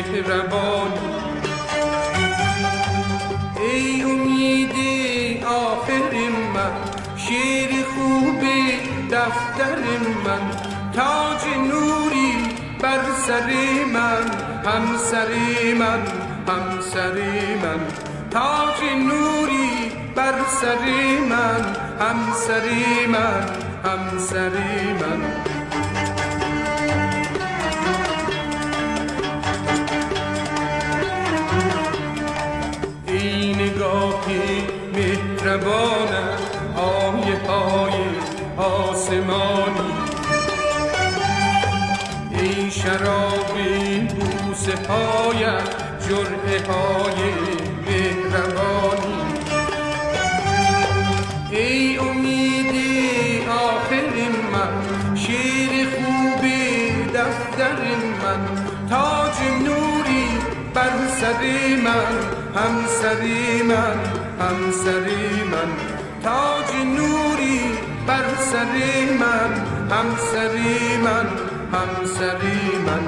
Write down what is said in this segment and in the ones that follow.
مهربانی. ای امید آخر من، شعر خوب دفتر من، تاج نوری بر سر من، همسر من، همسر من، تاج نوری بر سر من، همسر من، همسر من. ای نگاه مهربانت، آیه های آسمانی، ای شراب بوسه هایت، جرعه های مهربانی. ای امید آخر من، شعر خوب دفتر من، تاج نوری بر سر من، همسر من، همسر من، تاج نوری بر سر من، همسر من، همسر من.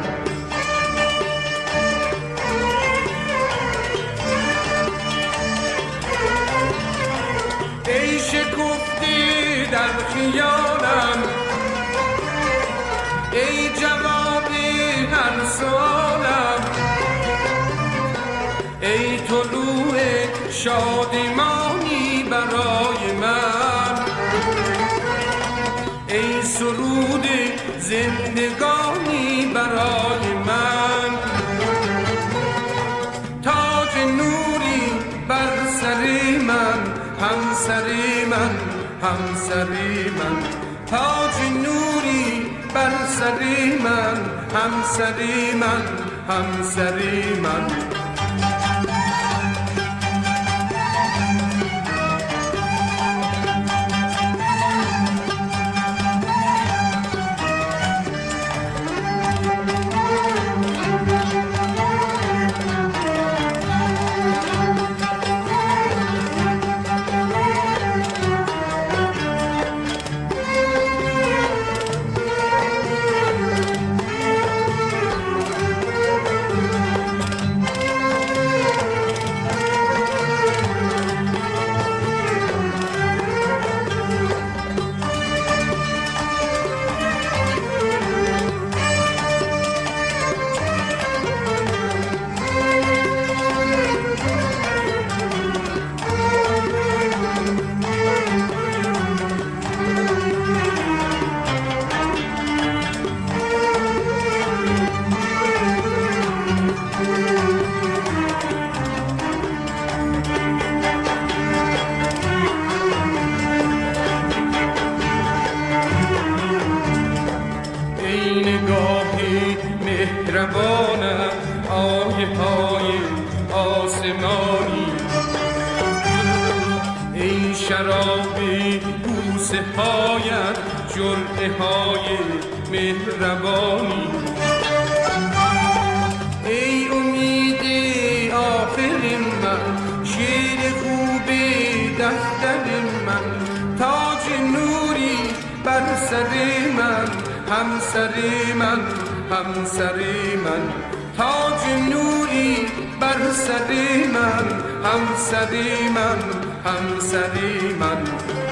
ای شکفته در خیالم، ای جواب هر سوالم، ای طلوع شادمانی برای من، ای سرود زندگانی برای من. تاج نوری بر سر من، همسر من، همسر من، تاج نوری بر سر من، همسر من، همسر من. مهربانت، آیه های آسمانی، ای شراب بوسه هایت، جرعه های مهربانی. ای امید آخر من، شعر خوب دفتر من، تاج نوری بر سر من، همسر من، همسر من، تاج نوری بر سر من، همسر من، همسر من.